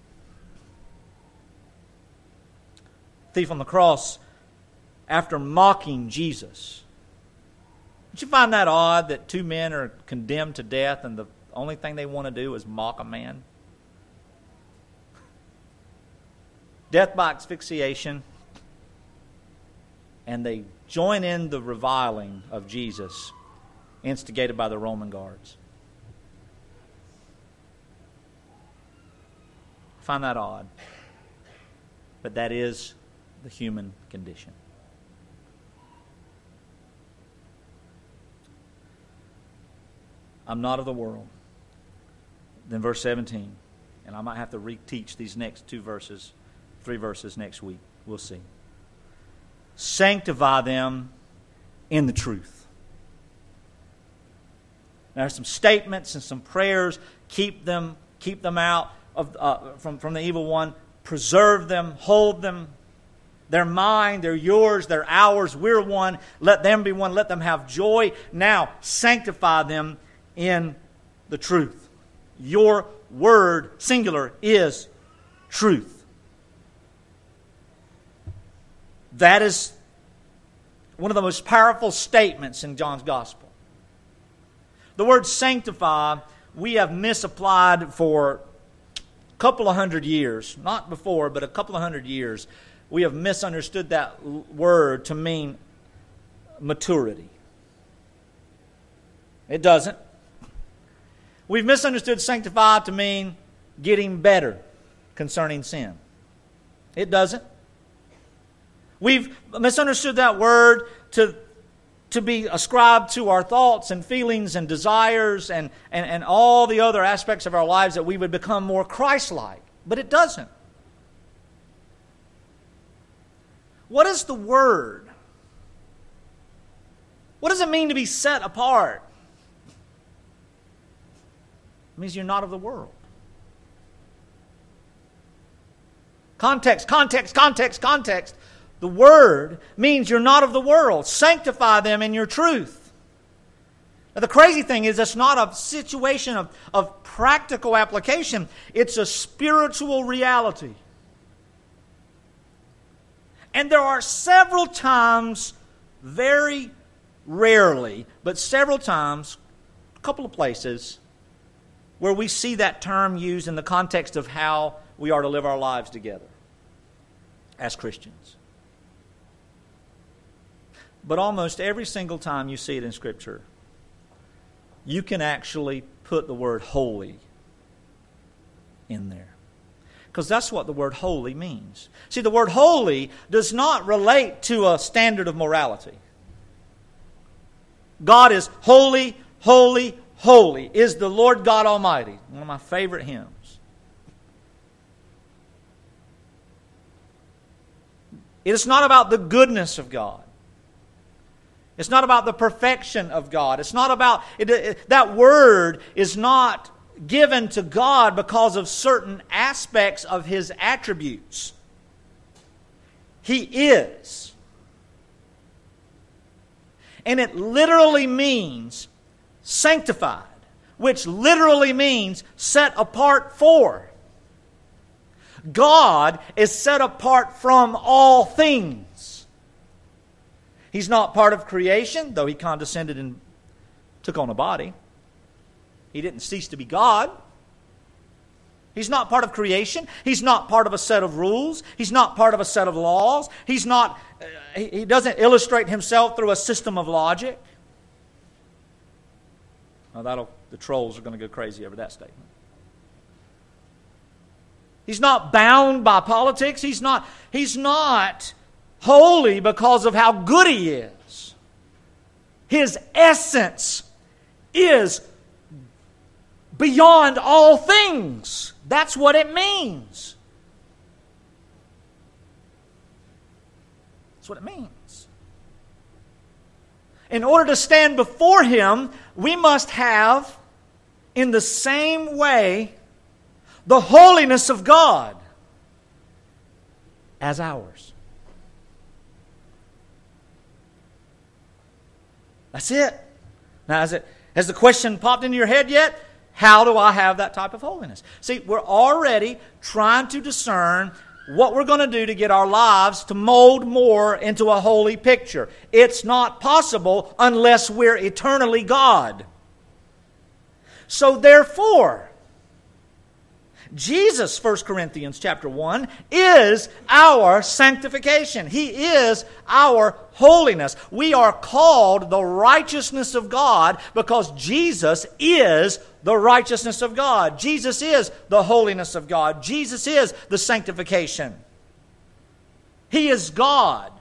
Thief on the cross, after mocking Jesus. Don't you find that odd that two men are condemned to death and the only thing they want to do is mock a man? Death by asphyxiation. And they join in the reviling of Jesus, instigated by the Roman guards. I find that odd. But that is the human condition. I'm not of the world. Then verse seventeen. And I might have to reteach these next two verses, three verses next week. We'll see. Sanctify them in the truth. There are some statements and some prayers. Keep them, keep them out of uh, from, from the evil one. Preserve them, hold them. They're mine, they're yours, they're ours. We're one. Let them be one. Let them have joy. Now, sanctify them in the truth. Your word, singular, is truth. That is one of the most powerful statements in John's Gospel. The word sanctify, we have misapplied for a couple of hundred years. Not before, but a couple of hundred years. We have misunderstood that word to mean maturity. It doesn't. We've misunderstood sanctify to mean getting better concerning sin. It doesn't. We've misunderstood that word to, to be ascribed to our thoughts and feelings and desires and, and, and all the other aspects of our lives that we would become more Christ-like. But it doesn't. What is the word What does it mean to be set apart? It means you're not of the world. Context, context, context, context. The word means you're not of the world. Sanctify them in your truth. Now, the crazy thing is, it's not a situation of, of practical application. It's a spiritual reality. And there are several times, very rarely, but several times, a couple of places, where we see that term used in the context of how we are to live our lives together as Christians. But almost every single time you see it in Scripture, you can actually put the word holy in there. Because that's what the word holy means. See, the word holy does not relate to a standard of morality. God is holy, holy, holy is the Lord God Almighty. One of my favorite hymns. It is not about the goodness of God. It's not about the perfection of God. It's not about, it, it, that word is not given to God because of certain aspects of His attributes. He is. And it literally means sanctified, which literally means set apart for. God is set apart from all things. He's not part of creation, though He condescended and took on a body. He didn't cease to be God. He's not part of creation. He's not part of a set of rules. He's not part of a set of laws. He's not. Uh, he, he doesn't illustrate Himself through a system of logic. Now that'll the trolls are going to go crazy over that statement. He's not bound by politics. He's not. He's not holy because of how good He is. His essence is beyond all things. That's what it means. That's what it means. In order to stand before Him, we must have, in the same way, the holiness of God as ours. That's it. Now, has it has the question popped into your head yet? How do I have that type of holiness? See, we're already trying to discern what we're going to do to get our lives to mold more into a holy picture. It's not possible unless we're eternally God. So therefore, Jesus, First Corinthians chapter one, is our sanctification. He is our holiness. We are called the righteousness of God because Jesus is the righteousness of God. Jesus is the holiness of God. Jesus is the sanctification. He is God.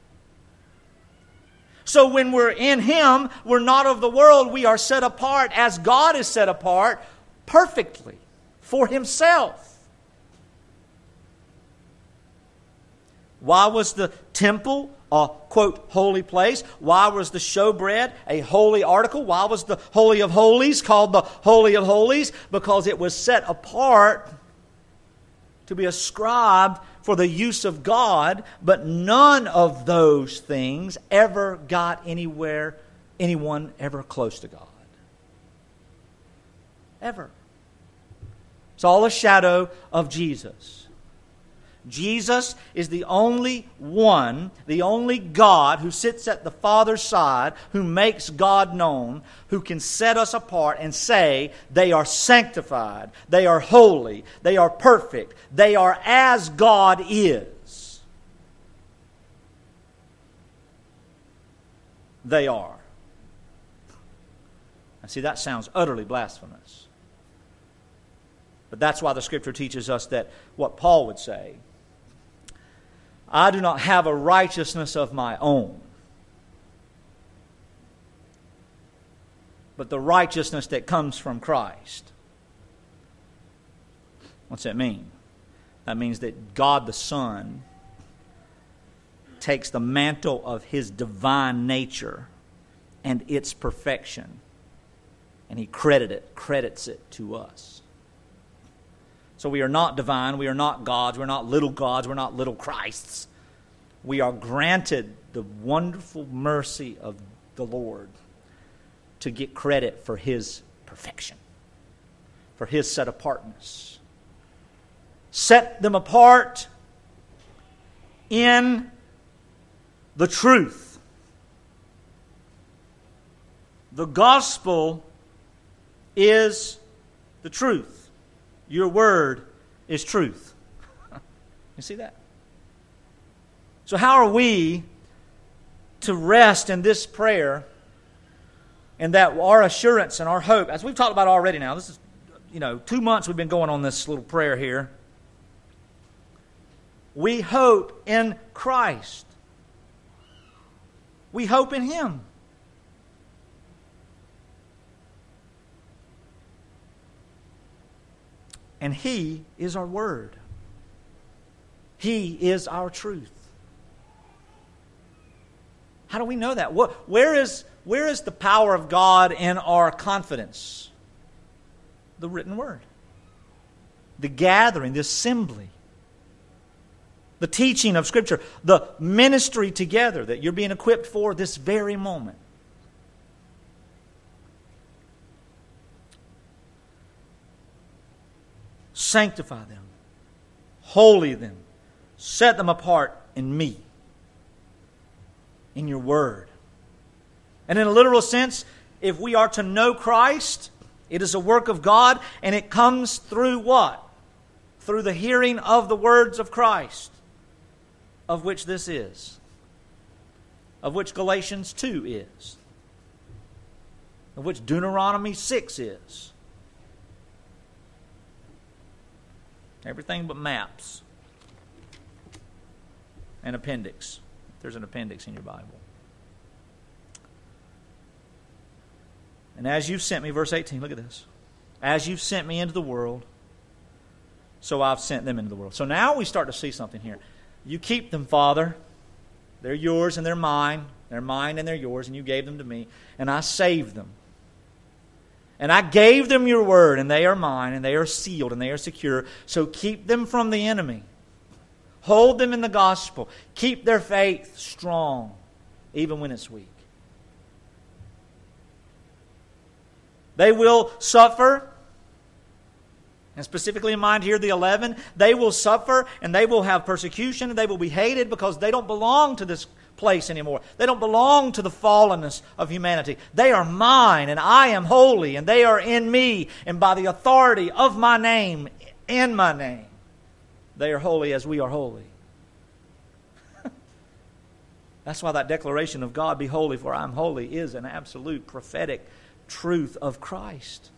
So when we're in Him, we're not of the world. We are set apart as God is set apart perfectly for Himself. Why was the temple a, quote, holy place? Why was the showbread a holy article? Why was the Holy of Holies called the Holy of Holies? Because it was set apart to be ascribed for the use of God, but none of those things ever got anywhere, anyone ever close to God. Ever. It's all a shadow of Jesus. Jesus is the only one, the only God who sits at the Father's side, who makes God known, who can set us apart and say they are sanctified, they are holy, they are perfect, they are as God is. They are. Now, see, that sounds utterly blasphemous. But that's why the Scripture teaches us that what Paul would say, I do not have a righteousness of my own, but the righteousness that comes from Christ. What's that mean? That means that God the Son takes the mantle of His divine nature and its perfection. And He credit it, credits it to us. So we are not divine, we are not gods, we're not little gods, we're not little Christs. We are granted the wonderful mercy of the Lord to get credit for His perfection, for His set apartness. Set them apart in the truth. The gospel is the truth. Your word is truth. You see that? So how are we to rest in this prayer and that our assurance and our hope, as we've talked about already now, this is, you know, two months we've been going on this little prayer here. We hope in Christ. We hope in Him. And He is our Word. He is our truth. How do we know that? What, where is, where is the power of God in our confidence? The written Word. The gathering, the assembly. The teaching of Scripture. The ministry together that you're being equipped for this very moment. Sanctify them. Holy them. Set them apart in me. In your Word. And in a literal sense, if we are to know Christ, it is a work of God, and it comes through what? Through the hearing of the words of Christ, of which this is, of which Galatians two is, of which Deuteronomy six is. Everything but maps and appendix. There's an appendix in your Bible. And as you've sent me, verse eighteen, look at this. As you've sent me into the world, so I've sent them into the world. So now we start to see something here. You keep them, Father. They're yours and they're mine. They're mine and they're yours, and you gave them to me. And I saved them. And I gave them your word, and they are mine, and they are sealed, and they are secure. So keep them from the enemy. Hold them in the gospel. Keep their faith strong, even when it's weak. They will suffer, and specifically in mind here, the eleven, they will suffer, and they will have persecution, and they will be hated because they don't belong to this place anymore. They don't belong to the fallenness of humanity. They are mine, and I am holy, and they are in me, and by the authority of my name, in my name, they are holy as we are holy. That's why that declaration of God, be holy for I am holy, is an absolute prophetic truth of Christ.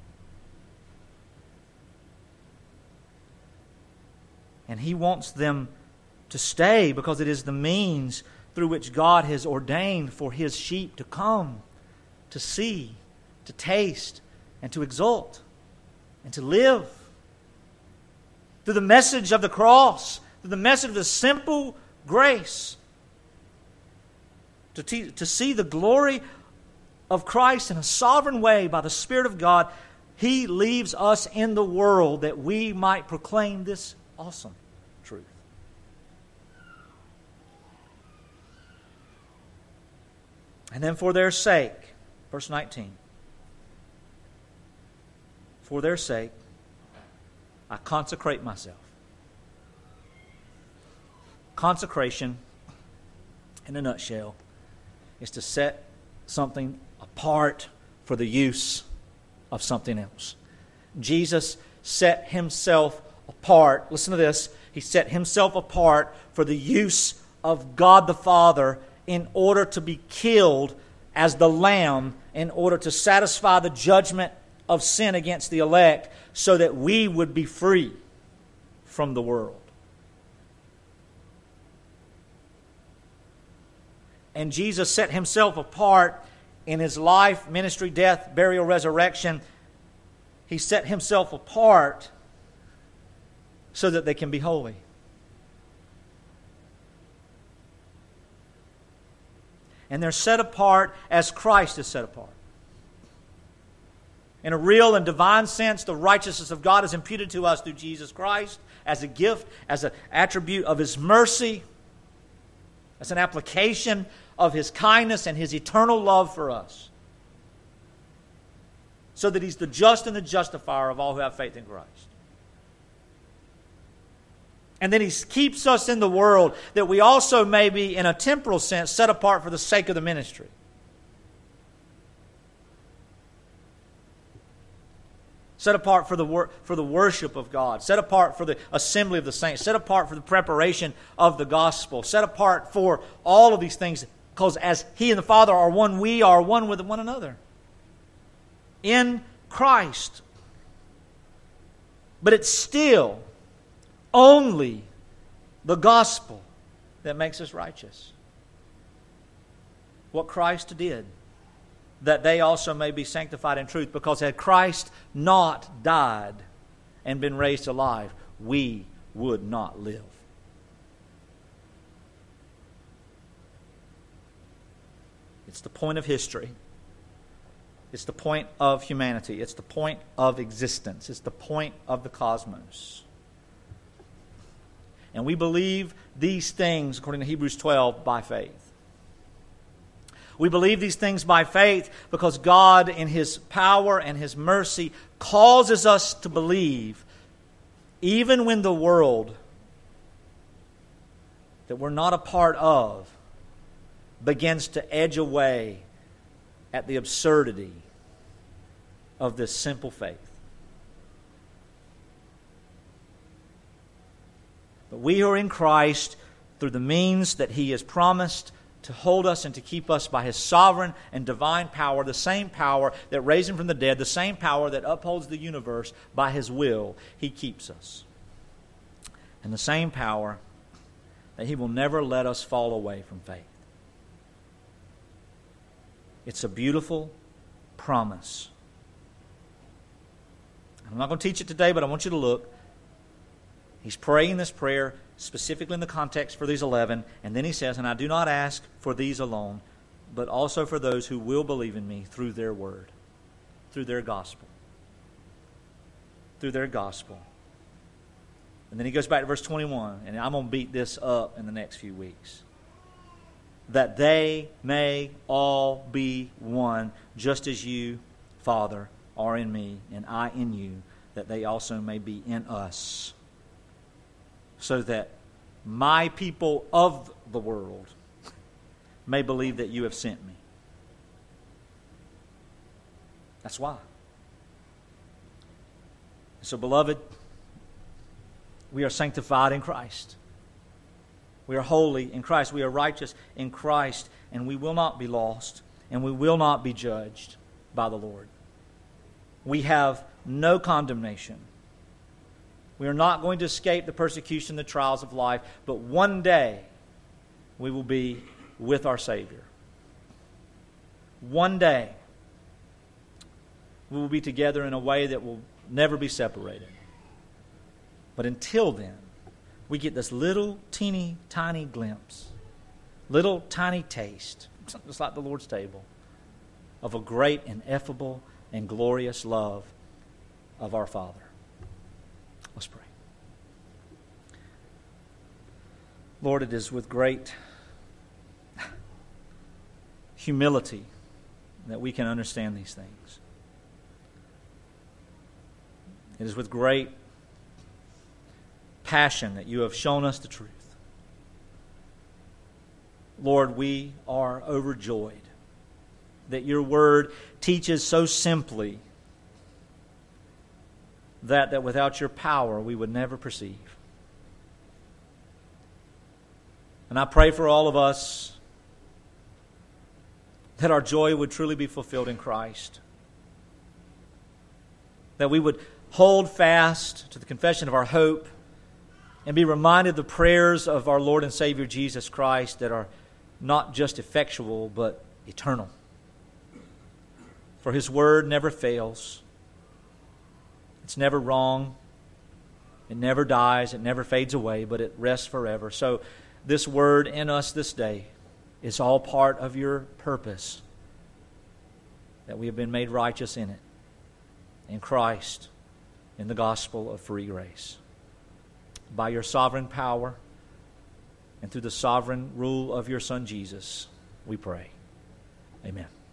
And He wants them to stay because it is the means through which God has ordained for His sheep to come, to see, to taste, and to exult, and to live. Through the message of the cross, through the message of the simple grace, to, te- to see the glory of Christ in a sovereign way by the Spirit of God, He leaves us in the world that we might proclaim this awesome truth. And then for their sake, verse nineteen, for their sake, I consecrate myself. Consecration, in a nutshell, is to set something apart for the use of something else. Jesus set Himself apart. Listen to this. He set Himself apart for the use of God the Father in order to be killed as the Lamb, in order to satisfy the judgment of sin against the elect, so that we would be free from the world. And Jesus set Himself apart in His life, ministry, death, burial, resurrection. He set Himself apart so that they can be holy. And they're set apart as Christ is set apart. In a real and divine sense, the righteousness of God is imputed to us through Jesus Christ as a gift, as an attribute of His mercy, as an application of His kindness and His eternal love for us. So that He's the just and the justifier of all who have faith in Christ. And then He keeps us in the world that we also may be, in a temporal sense, set apart for the sake of the ministry. Set apart for the wor- for the worship of God. Set apart for the assembly of the saints. Set apart for the preparation of the gospel. Set apart for all of these things. Because as He and the Father are one, we are one with one another. In Christ. But it's still only the gospel that makes us righteous. What Christ did, that they also may be sanctified in truth. Because had Christ not died and been raised alive, we would not live. It's the point of history. It's the point of humanity. It's the point of existence. It's the point of the cosmos. And we believe these things, according to Hebrews twelve, by faith. We believe these things by faith because God, in His power and His mercy, causes us to believe, even when the world that we're not a part of begins to edge away at the absurdity of this simple faith. But we who are in Christ, through the means that He has promised to hold us and to keep us by His sovereign and divine power, the same power that raised Him from the dead, the same power that upholds the universe by His will, He keeps us. And the same power that He will never let us fall away from faith. It's a beautiful promise. I'm not going to teach it today, but I want you to look. He's praying this prayer specifically in the context for these eleven, and then he says, and I do not ask for these alone, but also for those who will believe in me through their word, through their gospel. Through their gospel. And then he goes back to verse twenty-one, and I'm going to beat this up in the next few weeks. That they may all be one, just as you, Father, are in me, and I in you, that they also may be in us, so that my people of the world may believe that you have sent me. That's why. So, beloved, we are sanctified in Christ. We are holy in Christ. We are righteous in Christ. And we will not be lost. And we will not be judged by the Lord. We have no condemnation. We are not going to escape the persecution, the trials of life. But one day, we will be with our Savior. One day, we will be together in a way that will never be separated. But until then, we get this little teeny tiny glimpse, little tiny taste, just like the Lord's table, of a great, ineffable, and glorious love of our Father. Let's pray. Lord, it is with great humility that we can understand these things. It is with great passion that you have shown us the truth. Lord, we are overjoyed that your word teaches so simply that, that without your power we would never perceive. And I pray for all of us that our joy would truly be fulfilled in Christ. That we would hold fast to the confession of our hope and be reminded of the prayers of our Lord and Savior Jesus Christ that are not just effectual but eternal. For His word never fails. It's never wrong. It never dies. It never fades away, but it rests forever. So this word in us this day, It's all part of your purpose, that we have been made righteous in it, in Christ, in the gospel of free grace. By your sovereign power and through the sovereign rule of your Son Jesus, we pray. Amen.